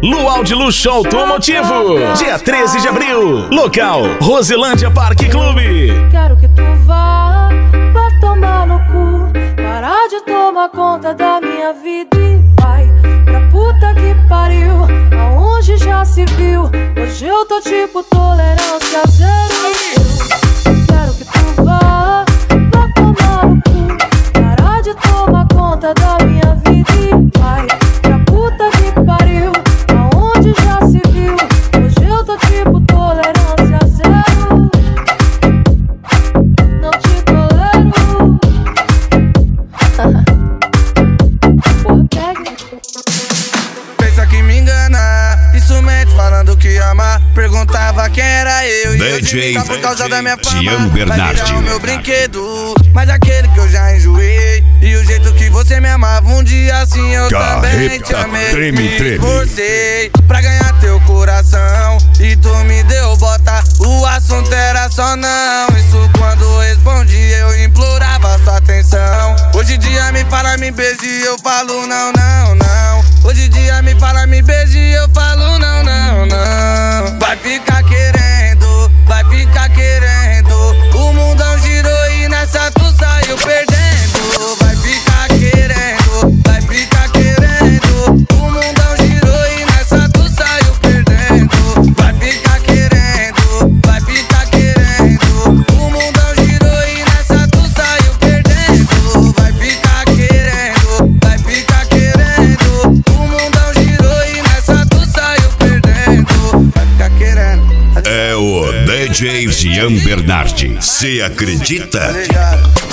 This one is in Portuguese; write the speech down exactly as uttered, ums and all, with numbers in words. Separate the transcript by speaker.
Speaker 1: Luau de Luxo Automotivo, dia treze de abril. Local, Roselândia Parque Clube.
Speaker 2: Quero que tu vá, vá tomar no cu. Parar de tomar conta da minha vida e vai pra puta que pariu, aonde já se viu. Hoje eu tô tipo tolerância zero. Quero que tu vá, vá tomar no cu. Parar de tomar conta da minha vida e vai pra puta que pariu, aonde já se viu. Hoje eu tô tipo tolerância zero. Não te tolero. Porra, pega.
Speaker 3: Pensa que me engana, isso mente falando que ama. Perguntava quem era eu e
Speaker 4: D J
Speaker 3: por causa da minha fama.
Speaker 4: Gian Bernardi.
Speaker 3: Vai virar o meu brinquedo, mas aquele que eu já enjoei. E o jeito que você me amava, um dia assim eu também te amei.
Speaker 4: Treme,
Speaker 3: Me
Speaker 4: treme.
Speaker 3: esforcei pra ganhar teu coração e tu me deu bota, o assunto era só não. Isso quando respondi eu implorava sua atenção. Hoje em dia me fala, me beije e eu falo não, não, não. Hoje em dia me fala, me beije e eu falo não, não, não. Vai ficar querendo, vai ficar querendo. O mundão girou e nessa tu saiu perdendo. Vai ficar querendo, vai ficar querendo. O mundão girou e nessa tu saiu perdendo. Vai ficar querendo, vai ficar querendo. O mundão girou e nessa tu saiu perdendo. Vai ficar querendo, vai ficar querendo. O mundão girou e nessa tu saiu perdendo. Vai ficar querendo.
Speaker 4: É o D J Gian Bernardi. Cê acredita?
Speaker 3: Tá ligado?